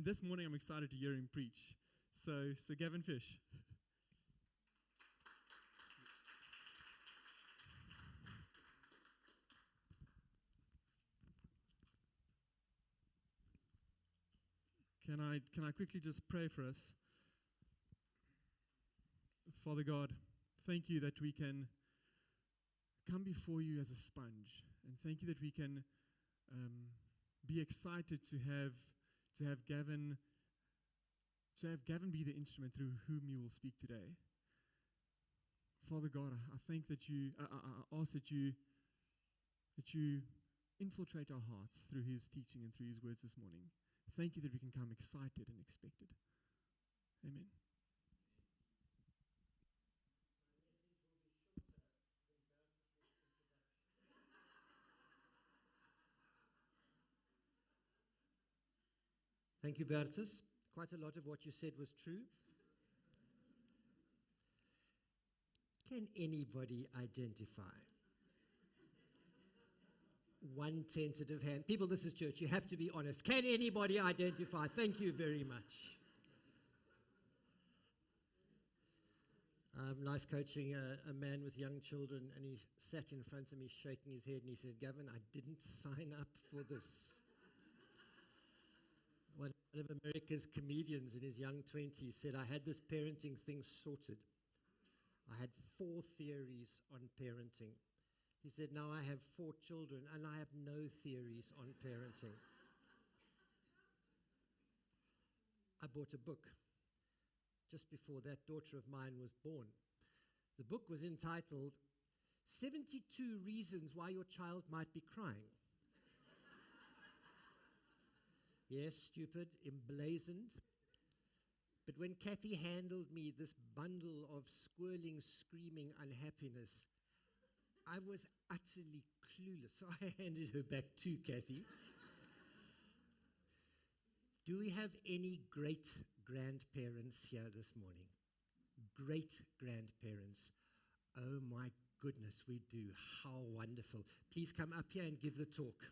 And this morning I'm excited to hear him preach. So Gavin Fish. Can I quickly just pray for us? Father God, thank you that we can come before you as a sponge, and thank you that we can be excited to have Gavin be the instrument through whom you will speak today. Father God, I thank that I ask that you infiltrate our hearts through his teaching and through his words this morning. Thank you that we can come excited and expected. Amen. Thank you, Bertus. Quite a lot of what you said was true. Can anybody identify? One tentative hand. People, this is church. You have to be honest. Can anybody identify? Thank you very much. I'm life coaching a man with young children, and he sat in front of me shaking his head, and he said, Gavin, I didn't sign up for this. One of America's comedians in his young 20s said, I had this parenting thing sorted. I had 4 theories on parenting. He said, now I have 4 children and I have no theories on parenting. I bought a book just before that daughter of mine was born. The book was entitled 72 Reasons Why Your Child Might Be Crying. Yes, stupid, emblazoned. But when Kathy handed me this bundle of squirling, screaming unhappiness, I was utterly clueless. So I handed her back to Kathy. Do we have any great-grandparents here this morning? Great-grandparents. Oh my goodness, we do. How wonderful. Please come up here and give the talk.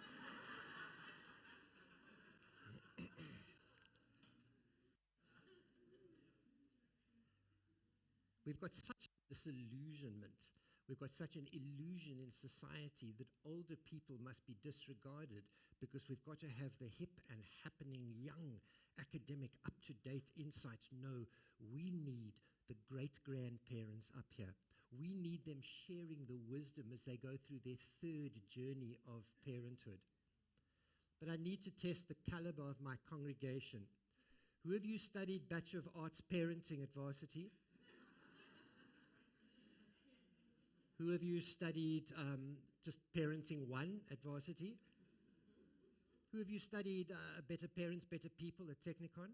We've got such disillusionment. We've got such an illusion in society that older people must be disregarded because we've got to have the hip and happening young academic up-to-date insights. No, we need the great-grandparents up here. We need them sharing the wisdom as they go through their 3rd journey of parenthood. But I need to test the caliber of my congregation. Who of you studied Bachelor of Arts Parenting at Varsity? Who of you studied just Parenting 1 at Varsity? Who of you studied Better Parents, Better People at Technikon?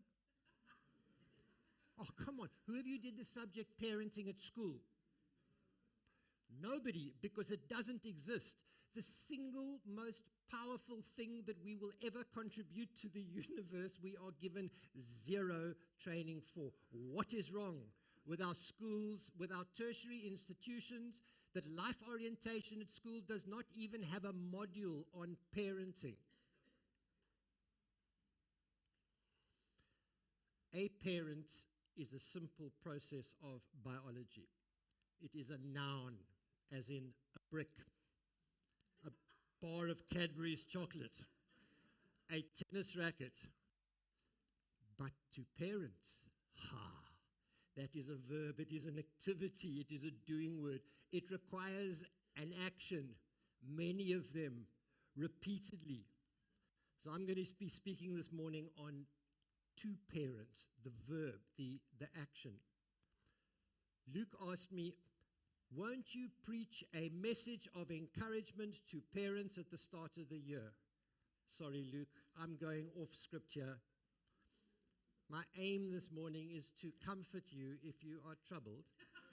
Oh, come on. Who of you did the subject parenting at school? Nobody, because it doesn't exist. The single most powerful thing that we will ever contribute to the universe, we are given 0 training for. What is wrong with our schools, with our tertiary institutions, that life orientation at school does not even have a module on parenting? A parent is a simple process of biology. It is a noun, as in a brick, a bar of Cadbury's chocolate, a tennis racket. But to parent, that is a verb, it is an activity, it is a doing word. It requires an action, many of them, repeatedly. So I'm going to be speaking this morning on to parent, the verb, the action. Luke asked me, won't you preach a message of encouragement to parents at the start of the year? Sorry, Luke, I'm going off script here. My aim this morning is to comfort you if you are troubled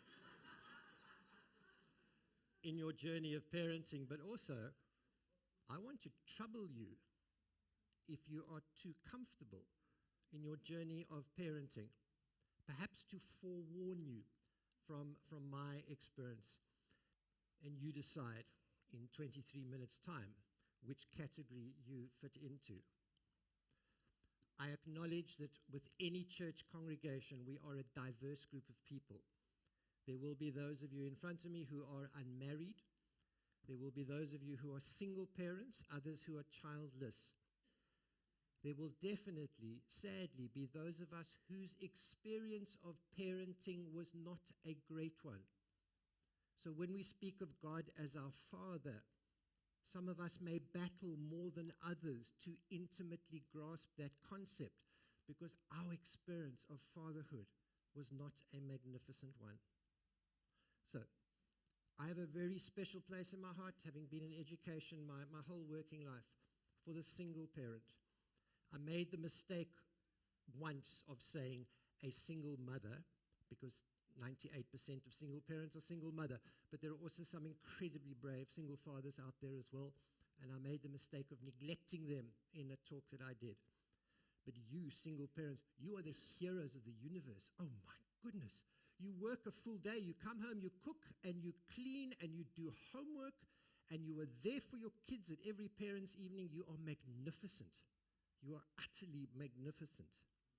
in your journey of parenting, but also I want to trouble you if you are too comfortable in your journey of parenting, perhaps to forewarn you from my experience, and you decide in 23 minutes' time which category you fit into. I acknowledge that with any church congregation, we are a diverse group of people. There will be those of you in front of me who are unmarried. There will be those of you who are single parents, others who are childless. There will definitely, sadly, be those of us whose experience of parenting was not a great one. So when we speak of God as our Father, some of us may battle more than others to intimately grasp that concept because our experience of fatherhood was not a magnificent one. So, I have a very special place in my heart, having been in education my whole working life, for the single parent. I made the mistake once of saying a single mother, because 98% of single parents are single mother, but there are also some incredibly brave single fathers out there as well, and I made the mistake of neglecting them in a talk that I did. But you, single parents, you are the heroes of the universe. Oh my goodness. You work a full day, you come home, you cook, and you clean, and you do homework, and you are there for your kids at every parent's evening. You are magnificent. You are utterly magnificent.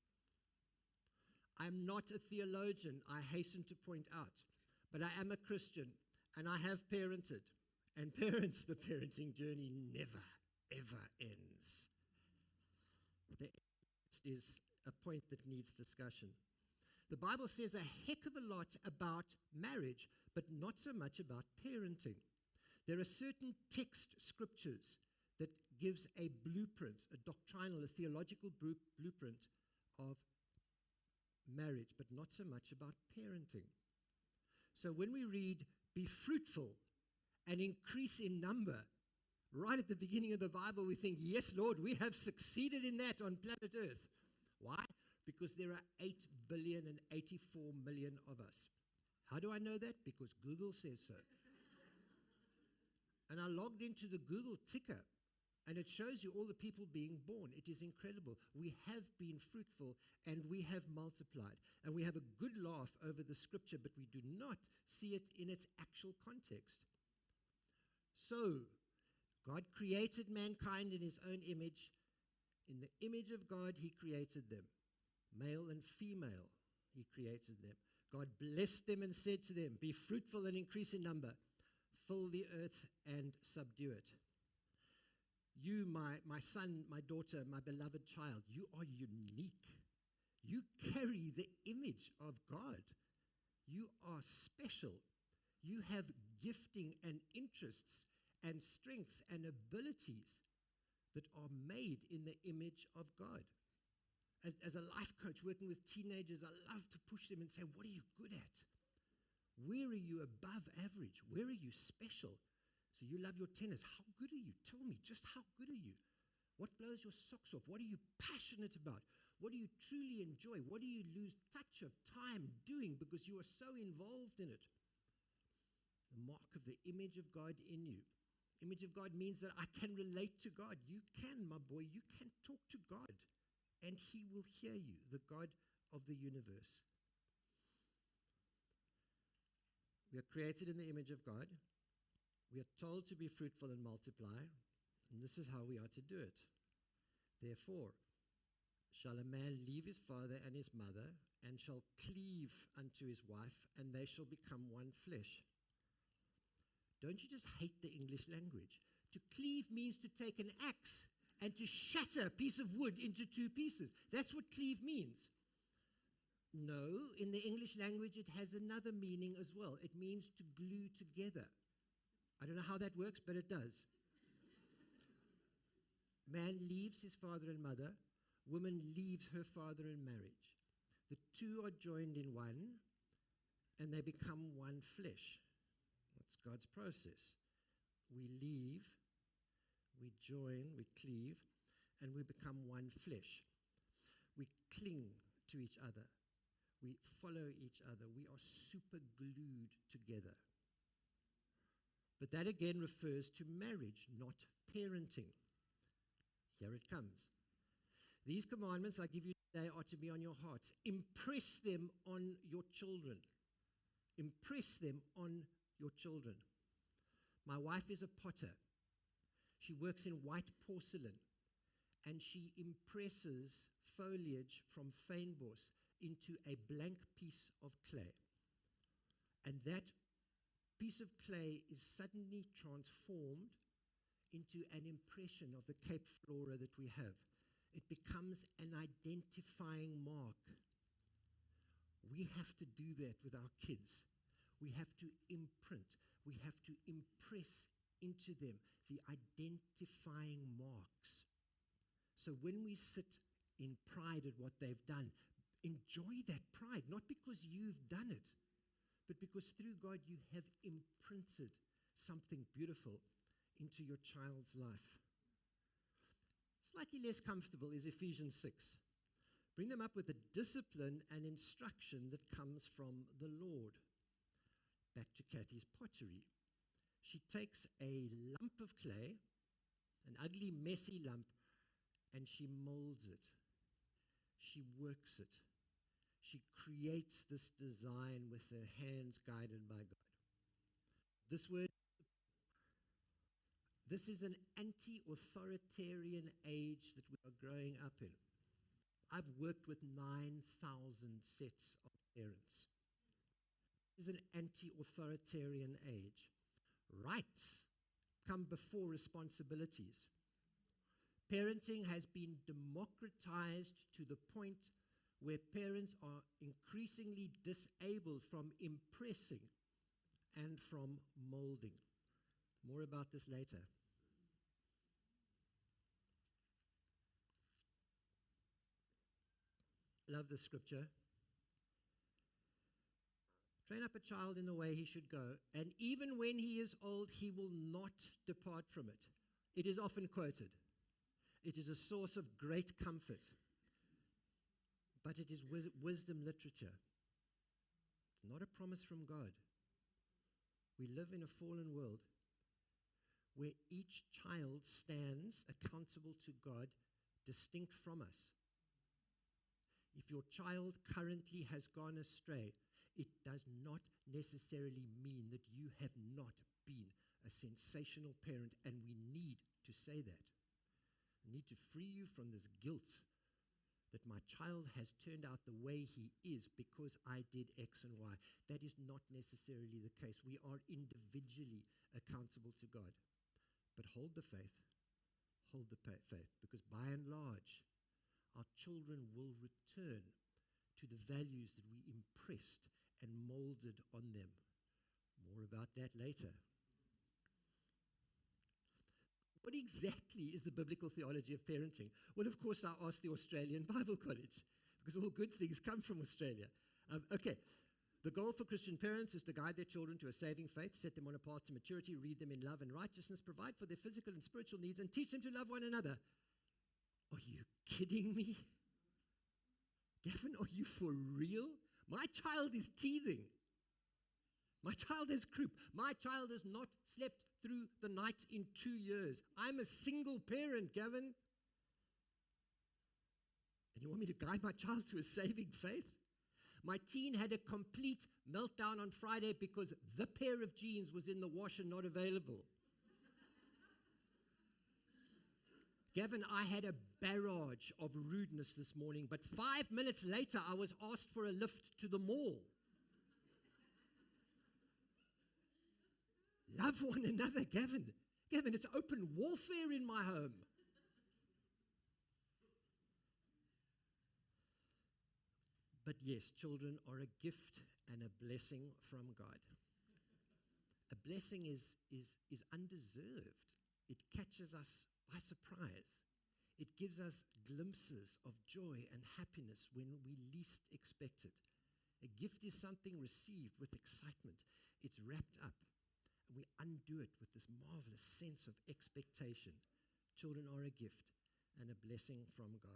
I'm not a theologian, I hasten to point out, but I am a Christian, and I have parented. And parents, the parenting journey never, ever ends. There is a point that needs discussion. The Bible says a heck of a lot about marriage, but not so much about parenting. There are certain text scriptures that gives a blueprint, a doctrinal, a theological blueprint of marriage, but not so much about parenting. So when we read, be fruitful and increase in number, right at the beginning of the Bible, we think, yes, Lord, we have succeeded in that on planet Earth. Why? Because there are 8,084,000,000 of us. How do I know that? Because Google says so. And I logged into the Google ticker, and it shows you all the people being born. It is incredible. We have been fruitful, and we have multiplied. And we have a good laugh over the scripture, but we do not see it in its actual context. So, God created mankind in his own image. In the image of God, he created them. Male and female, he created them. God blessed them and said to them, be fruitful and increase in number. Fill the earth and subdue it. You, my son, my daughter, my beloved child, you are unique. You carry the image of God. You are special. You have gifting and interests and strengths and abilities that are made in the image of God. As a life coach working with teenagers, I love to push them and say, what are you good at? Where are you above average? Where are you special? So you love your tennis. How good are you? Tell me, just how good are you? What blows your socks off? What are you passionate about? What do you truly enjoy? What do you lose touch of time doing because you are so involved in it? The mark of the image of God in you. Image of God means that I can relate to God. You can, my boy, you can talk to God, and he will hear you, the God of the universe. We are created in the image of God. We are told to be fruitful and multiply, and this is how we are to do it. Therefore, shall a man leave his father and his mother, and shall cleave unto his wife, and they shall become one flesh. Don't you just hate the English language? To cleave means to take an axe and to shatter a piece of wood into two pieces. That's what cleave means. No, in the English language, it has another meaning as well. It means to glue together. I don't know how that works, but it does. Man leaves his father and mother. Woman leaves her father in marriage. The two are joined in one, and they become one flesh. That's God's process. We leave, we join, we cleave, and we become one flesh. We cling to each other. We follow each other. We are super glued together. But that again refers to marriage, not parenting. Here it comes. These commandments I give you today are to be on your hearts. Impress them on your children. Impress them on your children. My wife is a potter. She works in white porcelain, and she impresses foliage from fynbos into a blank piece of clay. And that piece of clay is suddenly transformed into an impression of the Cape flora that we have. It becomes an identifying mark. We have to do that with our kids. We have to imprint. We have to impress into them the identifying marks. So when we sit in pride at what they've done, enjoy that pride, not because you've done it, but because through God you have imprinted something beautiful into your child's life. Slightly less comfortable is Ephesians 6. Bring them up with the discipline and instruction that comes from the Lord. Back to Kathy's pottery. She takes a lump of clay, an ugly, messy lump, and she molds it. She works it. She creates this design with her hands guided by God. This is an anti-authoritarian age that we are growing up in. I've worked with 9,000 sets of parents. This is an anti-authoritarian age. Rights come before responsibilities. Parenting has been democratized to the point where parents are increasingly disabled from impressing and from molding. More about this later. Love the scripture. Train up a child in the way he should go, and even when he is old, he will not depart from it. It is often quoted. It is a source of great comfort. But it is wisdom literature. It's not a promise from God. We live in a fallen world where each child stands accountable to God, distinct from us. If your child currently has gone astray, it does not necessarily mean that you have not been a sensational parent, and we need to say that. We need to free you from this guilt that my child has turned out the way he is because I did X and Y. That is not necessarily the case. We are individually accountable to God. But hold the faith. Hold the faith. Because by and large, our children will return to the values that we impressed and molded on them. More about that later. What exactly is the biblical theology of parenting? Well, of course, I asked the Australian Bible College, because all good things come from Australia. Okay, the goal for Christian parents is to guide their children to a saving faith, set them on a path to maturity, read them in love and righteousness, provide for their physical and spiritual needs, and teach them to love one another. Are you kidding me? Gavin, are you for real? My child is teething. My child has croup. My child has not slept through the night in 2 years. I'm a single parent, Gavin. And you want me to guide my child to a saving faith? My teen had a complete meltdown on Friday because the pair of jeans was in the wash and not available. Gavin, I had a barrage of rudeness this morning, but 5 minutes later, I was asked for a lift to the mall. Love one another, Gavin. Gavin, it's open warfare in my home. But yes, children are a gift and a blessing from God. A blessing is undeserved. It catches us by surprise. It gives us glimpses of joy and happiness when we least expect it. A gift is something received with excitement. It's wrapped up. We undo it with this marvelous sense of expectation. Children are a gift and a blessing from God.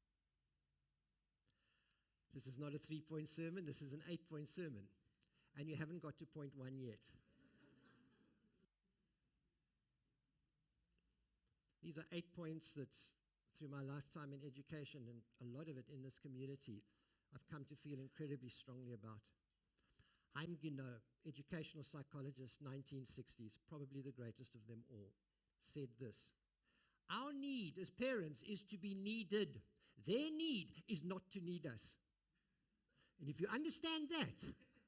This is not a 3-point sermon. This is an 8-point sermon. And you haven't got to point 1 yet. These are 8 points that, through my lifetime in education and a lot of it in this community, I've come to feel incredibly strongly about. Chaim Guinnot, educational psychologist, 1960s, probably the greatest of them all, said this: our need as parents is to be needed. Their need is not to need us. And if you understand that,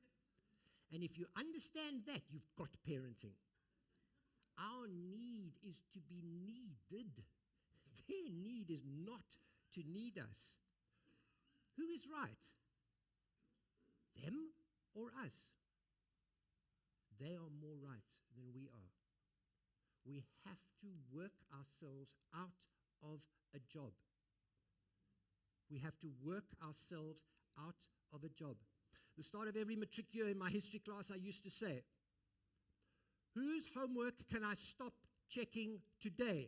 you've got parenting. Our need is to be needed. Their need is not to need us. Who is right? Them or us? They are more right than we are. We have to work ourselves out of a job. We have to work ourselves out of a job. The start of every matric year in my history class, I used to say, whose homework can I stop checking today?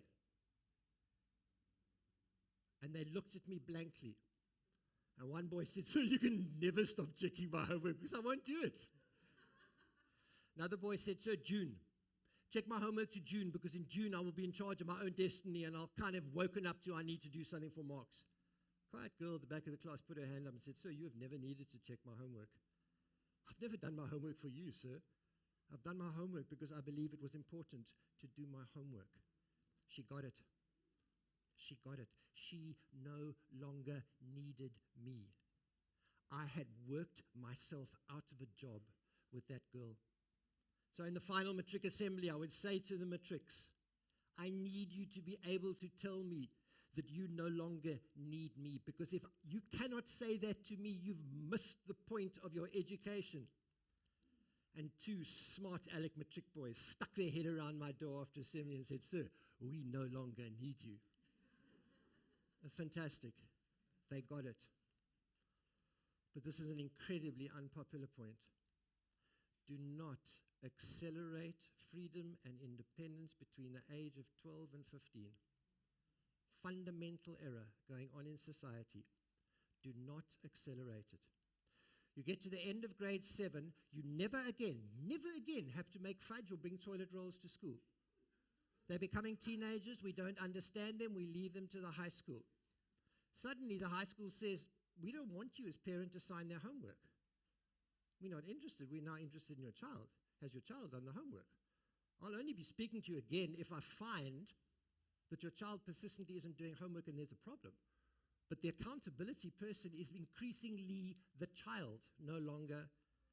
And they looked at me blankly. And one boy said, "Sir, you can never stop checking my homework because I won't do it." Another boy said, "Sir, June. Check my homework to June because in June I will be in charge of my own destiny and I'll kind of woken up to I need to do something for marks." Quiet girl at the back of the class put her hand up and said, "Sir, you have never needed to check my homework. I've never done my homework for you, sir. I've done my homework because I believe it was important to do my homework." She got it. She got it. She no longer needed me. I had worked myself out of a job with that girl. So in the final matric assembly, I would say to the matrics, I need you to be able to tell me that you no longer need me. Because if you cannot say that to me, you've missed the point of your education. And two smart Alec matric boys stuck their head around my door after assembly and said, "Sir, we no longer need you." That's fantastic. They got it. But this is an incredibly unpopular point. Do not accelerate freedom and independence between the age of 12 and 15. Fundamental error going on in society. Do not accelerate it. You get to the end of grade 7, you never again have to make fudge or bring toilet rolls to school. They're becoming teenagers, we don't understand them, we leave them to the high school. Suddenly the high school says, "We don't want you as parent to sign their homework. We're not interested, we're now interested in your child. Has your child done the homework? I'll only be speaking to you again if I find that your child persistently isn't doing homework and there's a problem." But the accountability person is increasingly the child, no longer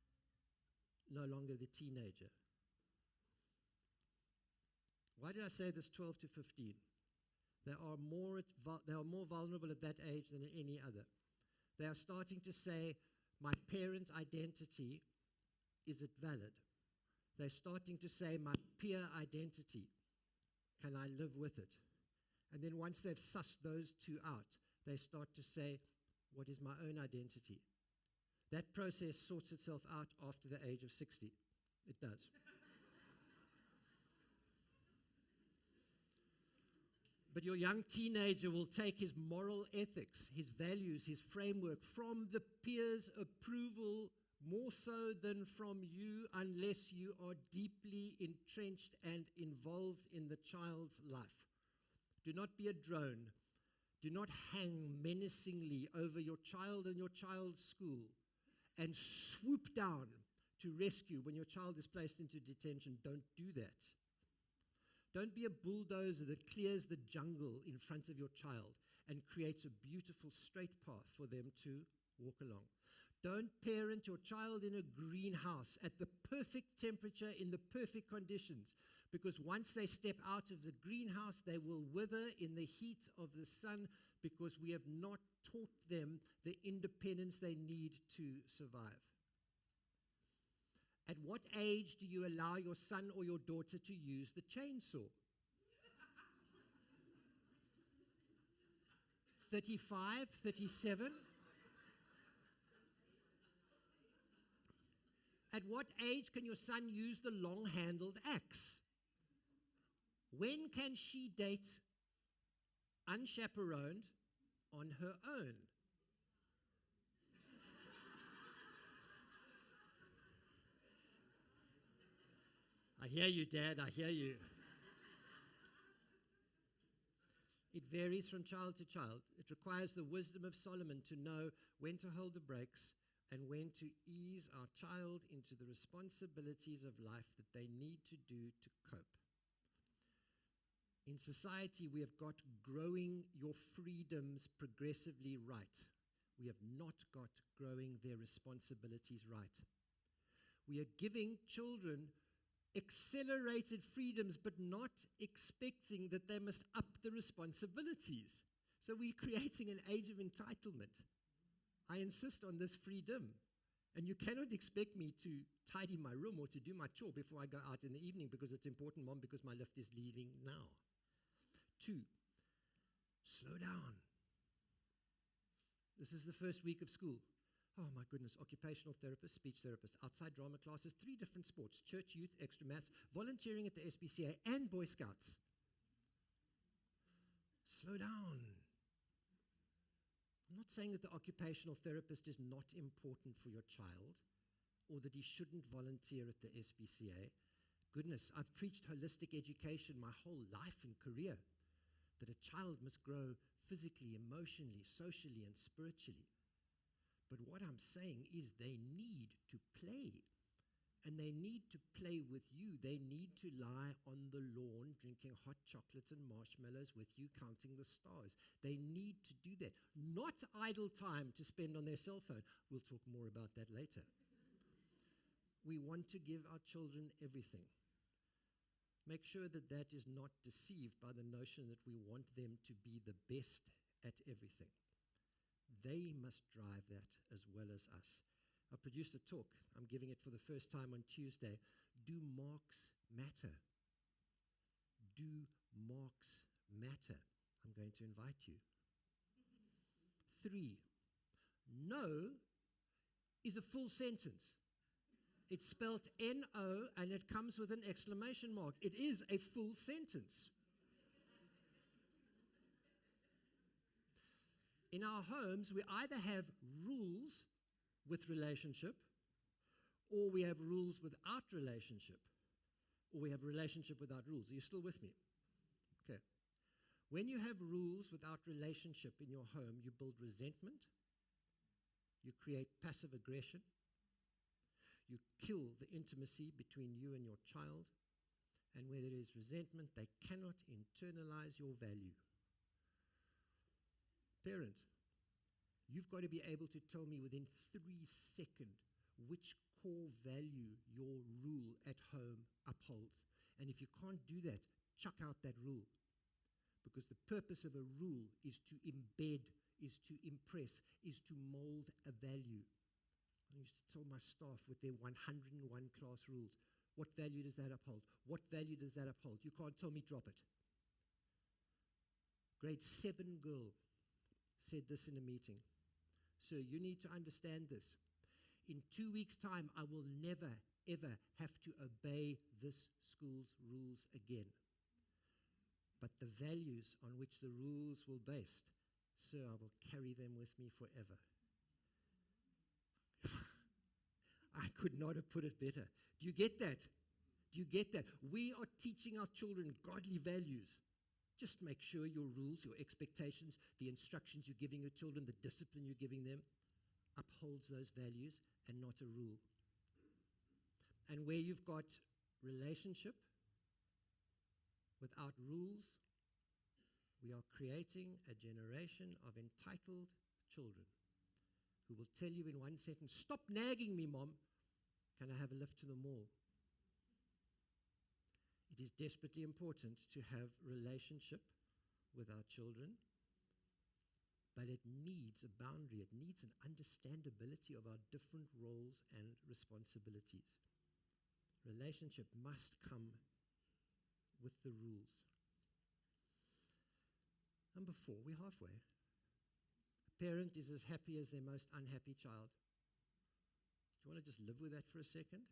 the teenager. Why did I say this 12 to 15? They are more vulnerable at that age than at any other. They are starting to say, my parent identity, is it valid? They're starting to say, my peer identity, can I live with it? And then once they've sussed those two out, they start to say, what is my own identity? That process sorts itself out after the age of 60. It does. But your young teenager will take his moral ethics, his values, his framework from the peers' approval more so than from you, unless you are deeply entrenched and involved in the child's life. Do not be a drone. Do not hang menacingly over your child and your child's school and swoop down to rescue when your child is placed into detention. Don't do that. Don't be a bulldozer that clears the jungle in front of your child and creates a beautiful straight path for them to walk along. Don't parent your child in a greenhouse at the perfect temperature in the perfect conditions, because once they step out of the greenhouse, they will wither in the heat of the sun because we have not taught them the independence they need to survive. At what age do you allow your son or your daughter to use the chainsaw? 35, 37? At what age can your son use the long-handled axe? When can she date unchaperoned on her own? I hear you, Dad, I hear you. It varies from child to child. It requires the wisdom of Solomon to know when to hold the brakes and when to ease our child into the responsibilities of life that they need to do to cope. In society, we have got growing your freedoms progressively right. We have not got growing their responsibilities right. We are giving children accelerated freedoms, but not expecting that they must up the responsibilities. So we're creating an age of entitlement. I insist on this freedom. And you cannot expect me to tidy my room or to do my chore before I go out in the evening because it's important, Mom, because my lift is leaving now. 2, slow down. This is the first week of school. Oh my goodness, occupational therapist, speech therapist, outside drama classes, 3 different sports, church, youth, extra maths, volunteering at the SPCA, and Boy Scouts. Slow down. I'm not saying that the occupational therapist is not important for your child or that he shouldn't volunteer at the SPCA. Goodness, I've preached holistic education my whole life and career, that a child must grow physically, emotionally, socially, and spiritually. But what I'm saying is they need to play. And they need to play with you. They need to lie on the lawn drinking hot chocolates and marshmallows with you, counting the stars. They need to do that. Not idle time to spend on their cell phone. We'll talk more about that later. We want to give our children everything. Make sure that that is not deceived by the notion that we want them to be the best at everything. They must drive that as well as us. I produced a talk. I'm giving it for the first time on Tuesday. Do marks matter? Do marks matter? I'm going to invite you. 3, no is a full sentence. It's spelled N-O and it comes with an exclamation mark. It is a full sentence. In our homes, we either have rules with relationship, or we have rules without relationship, or we have relationship without rules. Are you still with me? Okay. When you have rules without relationship in your home, you build resentment, you create passive aggression, you kill the intimacy between you and your child, and where there is resentment, they cannot internalize your value. Parent, you've got to be able to tell me within 3 seconds which core value your rule at home upholds. And if you can't do that, chuck out that rule. Because the purpose of a rule is to embed, is to impress, is to mold a value. I used to tell my staff with their 101 class rules, what value does that uphold? What value does that uphold? You can't tell me drop it. Grade 7 girl said this in a meeting. So you need to understand this. In 2 weeks' time, I will never, ever have to obey this school's rules again. But the values on which the rules were based, sir, I will carry them with me forever. I could not have put it better. Do you get that? Do you get that? We are teaching our children godly values. Just make sure your rules, your expectations, the instructions you're giving your children, the discipline you're giving them, upholds those values and not a rule. And where you've got relationship without rules, we are creating a generation of entitled children who will tell you in one sentence, stop nagging me, Mom. Can I have a lift to the mall? It is desperately important to have relationship with our children, but it needs a boundary. It needs an understandability of our different roles and responsibilities. Relationship must come with the rules. Number 4, we're halfway. A parent is as happy as their most unhappy child. Do you want to just live with that for a second?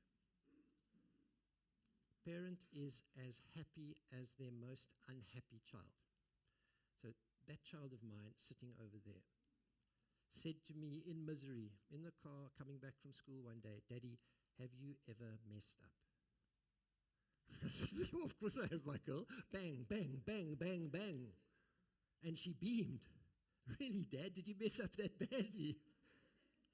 Parent is as happy as their most unhappy child. So that child of mine sitting over there said to me in misery, in the car coming back from school one day, Daddy, have you ever messed up? I said, oh, of course I have, my girl. Bang, bang, bang, bang, bang. And she beamed. Really, Dad, did you mess up that badly?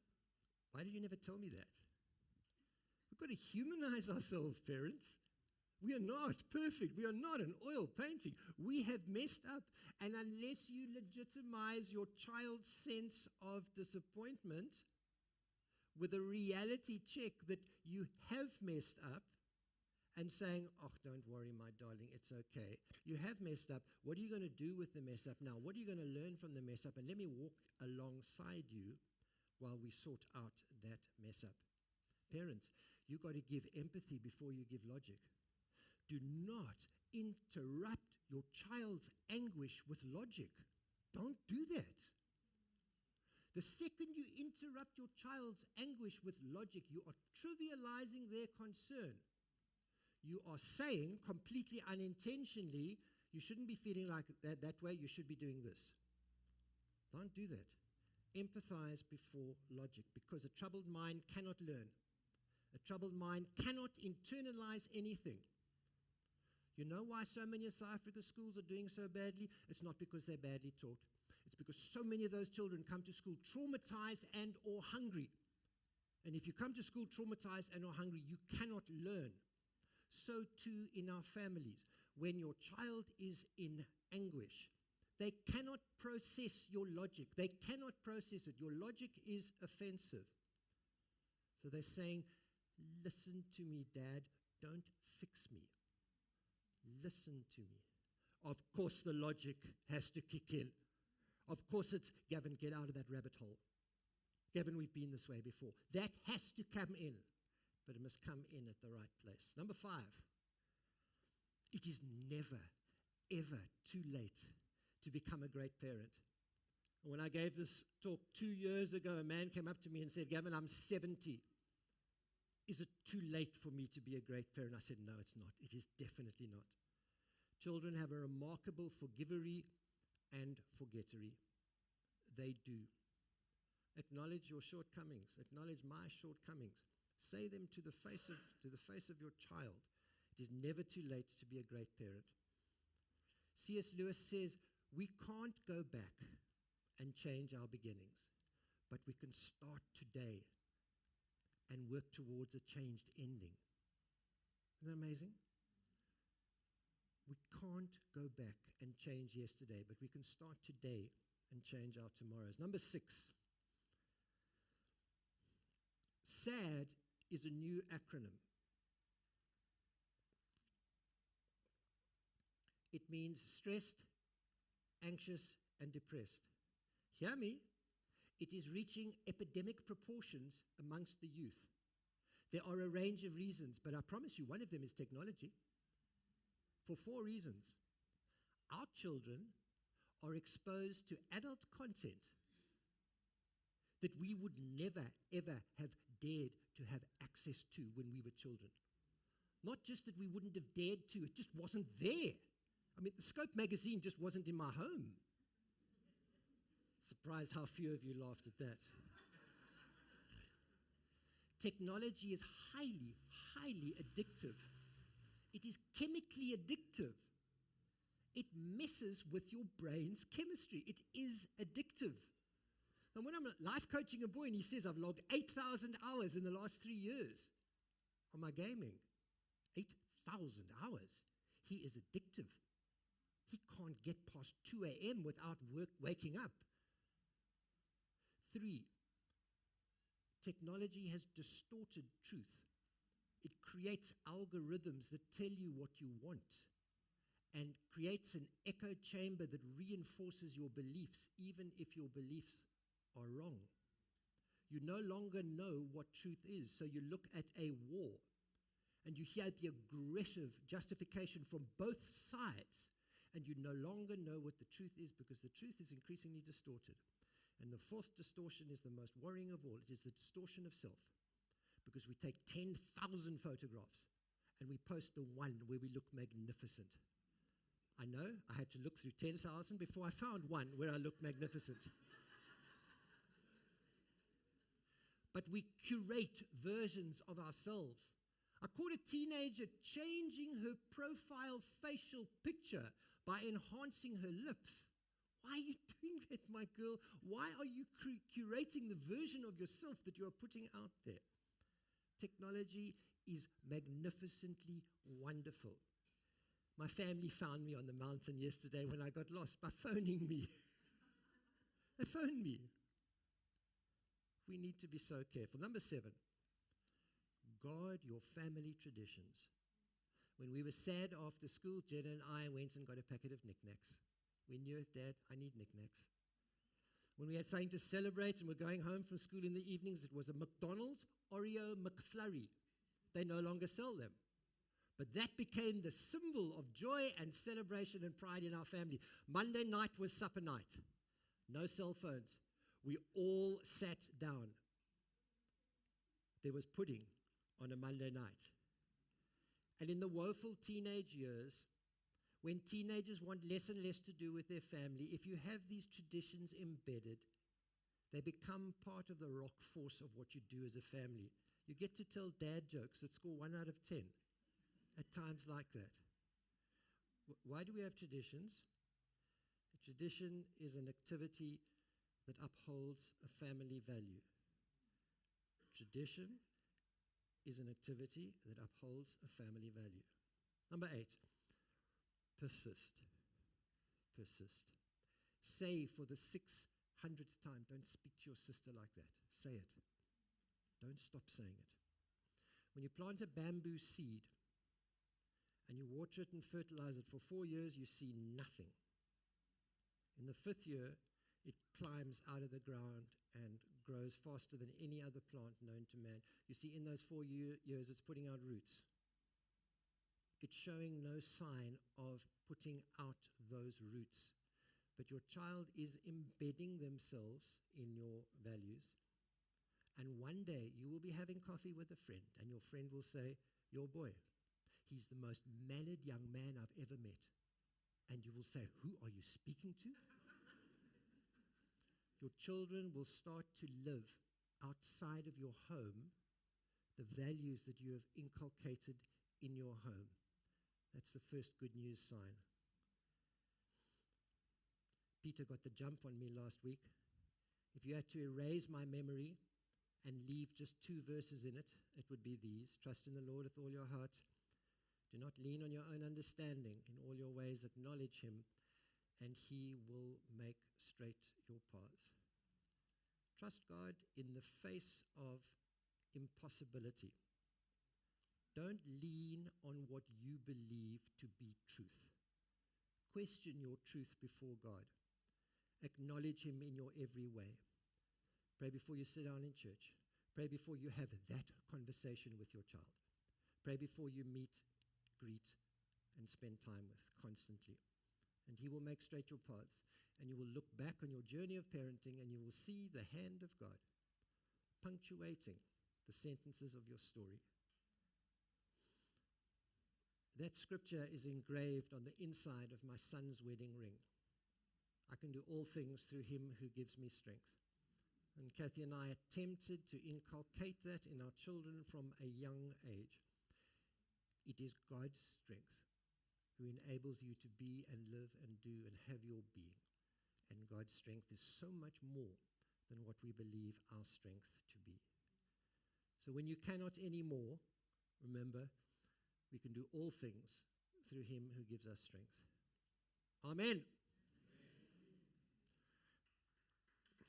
Why did you never tell me that? We've got to humanize ourselves, parents. We are not perfect. We are not an oil painting. We have messed up. And unless you legitimize your child's sense of disappointment with a reality check that you have messed up and saying, oh, don't worry, my darling, it's okay. You have messed up. What are you going to do with the mess up now? What are you going to learn from the mess up? And let me walk alongside you while we sort out that mess up. Parents, you've got to give empathy before you give logic. Do not interrupt your child's anguish with logic. Don't do that. The second you interrupt your child's anguish with logic, you are trivializing their concern. You are saying completely unintentionally, you shouldn't be feeling like that way, you should be doing this. Don't do that. Empathize before logic, because a troubled mind cannot learn. A troubled mind cannot internalize anything. You know why so many of South Africa schools are doing so badly? It's not because they're badly taught. It's because so many of those children come to school traumatized and or hungry. And if you come to school traumatized and or hungry, you cannot learn. So too in our families. When your child is in anguish, they cannot process your logic. They cannot process it. Your logic is offensive. So they're saying, listen to me, Dad. Don't fix me. Listen to me. Of course the logic has to kick in. Of course it's, Gavin, get out of that rabbit hole. Gavin, we've been this way before. That has to come in, but it must come in at the right place. Number 5, it is never, ever too late to become a great parent. When I gave this talk 2 years ago, a man came up to me and said, Gavin, I'm 70. Is it too late for me to be a great parent? I said, no, it's not. It is definitely not. Children have a remarkable forgivery and forgettery. They do. Acknowledge your shortcomings. Acknowledge my shortcomings. Say them to the face of your child. It is never too late to be a great parent. C.S. Lewis says, we can't go back and change our beginnings, but we can start today and work towards a changed ending. Isn't that amazing? We can't go back and change yesterday, but we can start today and change our tomorrows. Number 6. SAD is a new acronym. It means stressed, anxious, and depressed. Hear me? It is reaching epidemic proportions amongst the youth. There are a range of reasons, but I promise you one of them is technology. For 4 reasons. Our children are exposed to adult content that we would never, ever have dared to have access to when we were children. Not just that we wouldn't have dared to, it just wasn't there. I mean, the Scope magazine just wasn't in my home. Surprised how few of you laughed at that. Technology is highly, highly addictive. It is chemically addictive. It messes with your brain's chemistry. It is addictive. And when I'm life coaching a boy and he says, I've logged 8,000 hours in the last 3 years on my gaming. 8,000 hours. He is addictive. He can't get past 2 a.m. without waking up. 3, technology has distorted truth. It creates algorithms that tell you what you want and creates an echo chamber that reinforces your beliefs, even if your beliefs are wrong. You no longer know what truth is, so you look at a war and you hear the aggressive justification from both sides, and you no longer know what the truth is because the truth is increasingly distorted. And the 4th distortion is the most worrying of all. It is the distortion of self. Because we take 10,000 photographs and we post the one where we look magnificent. I know, I had to look through 10,000 before I found one where I look magnificent. But we curate versions of ourselves. I caught a teenager changing her profile facial picture by enhancing her lips. Why are you doing that, my girl? Why are you curating the version of yourself that you are putting out there? Technology is magnificently wonderful. My family found me on the mountain yesterday when I got lost by phoning me. They phoned me. We need to be so careful. Number 7, guard your family traditions. When we were sad after school, Jenna and I went and got a packet of knickknacks. We knew it, Dad, I need knickknacks. When we had something to celebrate and we're going home from school in the evenings, it was a McDonald's Oreo McFlurry. They no longer sell them. But that became the symbol of joy and celebration and pride in our family. Monday night was supper night. No cell phones. We all sat down. There was pudding on a Monday night. And in the woeful teenage years, when teenagers want less and less to do with their family, if you have these traditions embedded, they become part of the rock force of what you do as a family. You get to tell dad jokes that score 1 out of 10 at times like that. Why do we have traditions? A tradition is an activity that upholds a family value. Tradition is an activity that upholds a family value. Number 8, persist. Persist. Say for the 600th time, don't speak to your sister like that. Say it. Don't stop saying it. When you plant a bamboo seed and you water it and fertilize it for 4 years, you see nothing. In the 5th year, it climbs out of the ground and grows faster than any other plant known to man. You see, in those 4 years, it's putting out roots. It's showing no sign of putting out those roots. But your child is embedding themselves in your values. And one day, you will be having coffee with a friend, and your friend will say, your boy, he's the most mannered young man I've ever met. And you will say, who are you speaking to? Your children will start to live outside of your home the values that you have inculcated in your home. That's the first good news sign. Peter got the jump on me last week. If you had to erase my memory and leave just 2 verses in it, it would be these. Trust in the Lord with all your heart. Do not lean on your own understanding. In all your ways acknowledge him, and he will make straight your paths. Trust God in the face of impossibility. Don't lean on what you believe to be truth. Question your truth before God. Acknowledge him in your every way. Pray before you sit down in church. Pray before you have that conversation with your child. Pray before you meet, greet, and spend time with constantly. And he will make straight your paths. And you will look back on your journey of parenting and you will see the hand of God punctuating the sentences of your story. That scripture is engraved on the inside of my son's wedding ring. I can do all things through him who gives me strength. And Kathy and I attempted to inculcate that in our children from a young age. It is God's strength who enables you to be and live and do and have your being. And God's strength is so much more than what we believe our strength to be. So when you cannot anymore, remember, we can do all things through him who gives us strength. Amen.